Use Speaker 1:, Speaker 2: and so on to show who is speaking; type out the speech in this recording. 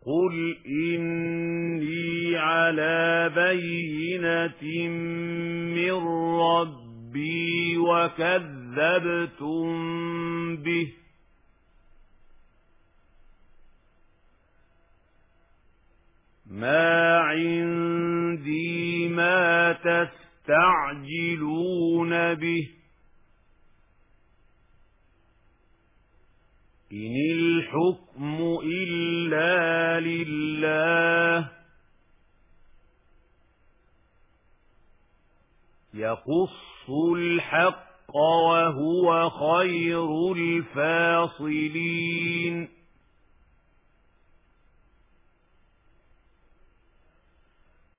Speaker 1: قُلْ إِنِّي عَلَى بَيِّنَةٍ مِّن رَّبِّي وَكَذَّبْتُم بِهِ ۚ مَا عِندِي مَا تَسْتَعْجِلُونَ بِهِ ۚ إِنِ الْحُكْمُ إِلَّا لِلَّهِ يَقُصُّ الْحَقَّ وَهُوَ خَيْرُ الْفَاصِلِينَ.